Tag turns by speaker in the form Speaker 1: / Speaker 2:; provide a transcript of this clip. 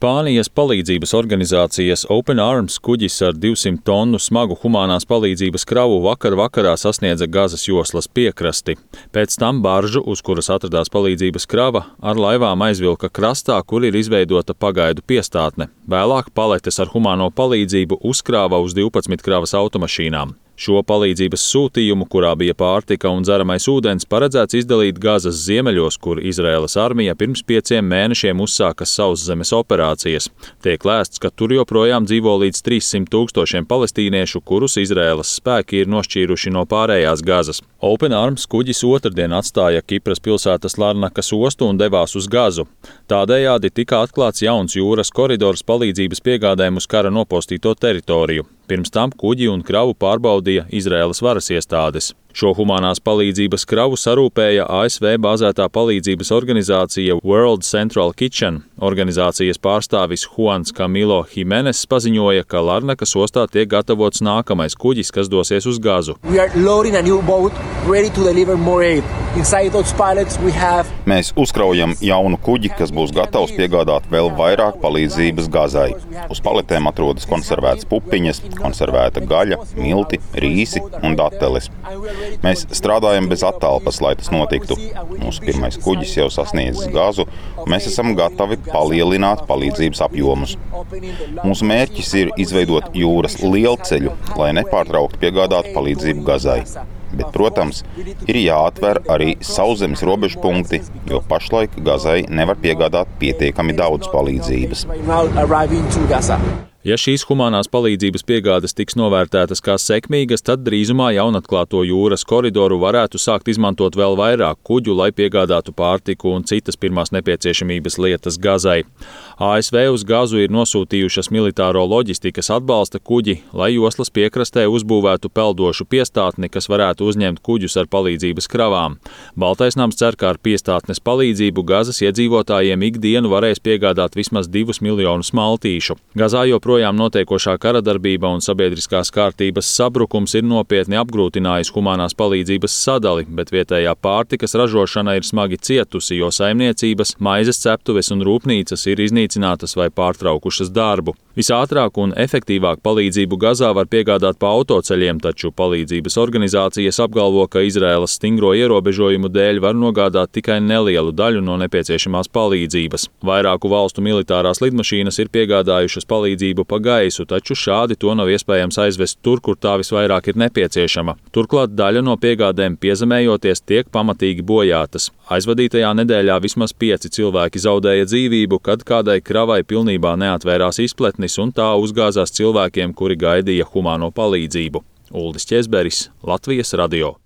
Speaker 1: Spānijas palīdzības organizācijas Open Arms kuģis ar 200 tonu smagu humānās palīdzības kravu vakarā sasniedza Gazas joslas piekrasti. Pēc tam baržu, uz kuras atradās palīdzības krava, ar laivām aizvilka krastā, kur ir izveidota pagaidu piestātne. Vēlāk paletes ar humāno palīdzību uzkrāva uz 12 kravas automašīnām. Šo palīdzības sūtījumu, kurā bija pārtika un dzeramais ūdens, paredzēts izdalīt Gazas ziemeļos, kur Izraēlas armija pirms 5 mēnešiem uzsāka sauszemes operācijas. Tiek lēsts, ka tur joprojām dzīvo līdz 300 000 palestīniešu, kurus Izraēlas spēki ir nošķīruši no pārējās Gazas. Open Arms kuģis otrdien atstāja Kipras pilsētas Larnakas ostu un devās uz Gazu. Tādējādi tika atklāts jauns jūras koridors palīdzības piegādēm uz kara nopostīto teritoriju. Pirms tam kuģi un kravu pārbaudīja Izraēlas varas iestādes. Šo humanās palīdzības kravu sarūpēja ASV bāzētā palīdzības organizācija World Central Kitchen. Organizācijas pārstāvis Juans Camilo Jimenez paziņoja, ka Larnakas ostā tiek gatavots nākamais kuģis, kas dosies uz Gazu.
Speaker 2: Mēs uzkraujam jaunu kuģi, kas būs gatavs piegādāt vēl vairāk palīdzības Gazai. Uz paletēm atrodas konservētas pupiņas, konservēta gaļa, milti, rīsi un dateles. Mēs strādājam bez attālpas, lai tas notiktu. Mūsu pirmais kuģis jau sasniedzis Gazu, un mēs esam gatavi palielināt palīdzības apjomus. Mūsu mērķis ir izveidot jūras lielceļu, lai nepārtraukti piegādātu palīdzību Gazai. Bet, protams, ir jāatver arī sauszemes robežu punkti, jo pašlaik Gazai nevar piegādāt pietiekami daudz palīdzības.
Speaker 1: Ja šīs humanās palīdzības piegādes tiks novērtētas kā sekmīgas, tad drīzumā jaunatklāto jūras koridoru varētu sākt izmantot vēl vairāk kuģu, lai piegādātu pārtiku un citas pirmās nepieciešamības lietas Gazai. ASV uz Gazu ir nosūtījušas militāro loģistikas atbalsta kuģi, lai joslas piekrastē uzbūvētu peldošu piestātni, kas varētu uzņemt kuģus ar palīdzības kravām. Baltais nams cer, ka ar piestātnes palīdzību Gazas iedzīvotājiem ikdienu varēs piegādāt vismaz 2 miljonus maltīšu. Gazā joprojām notiekošā karadarbība un sabiedriskās kārtības sabrukums ir nopietni apgrūtinājis humanās palīdzības sadali, bet vietējā pārtikas ražošana ir smagi cietusi, jo saimniecības, maizes ceptuves un rūpnīcas ir iznīcinātas vai pārtraukušas darbu. Visātrāk un efektīvāk palīdzību Gazā var piegādāt pa autoceļiem, taču palīdzības organizācijas apgalvo, ka Izraēlas stingro ierobežojumu dēļ var nogādāt tikai nelielu daļu no nepieciešamās palīdzības. Vairāku valstu militārās lidmašīnas ir piegādājušas palīdzību pa gaisu, taču šādi to nav iespējams aizvest tur, kur tā visvairāk ir nepieciešama. Turklāt daļa no piegādēm piezemējoties tiek pamatīgi bojātas. Aizvadītajā nedēļā vismaz 5 cilvēki zaudēja dzīvību, kad kādai kravai pilnībā neatvērās izpletnis un tā uzgāzās cilvēkiem, kuri gaidīja humāno palīdzību. Uldis Ķezberis, Latvijas radio.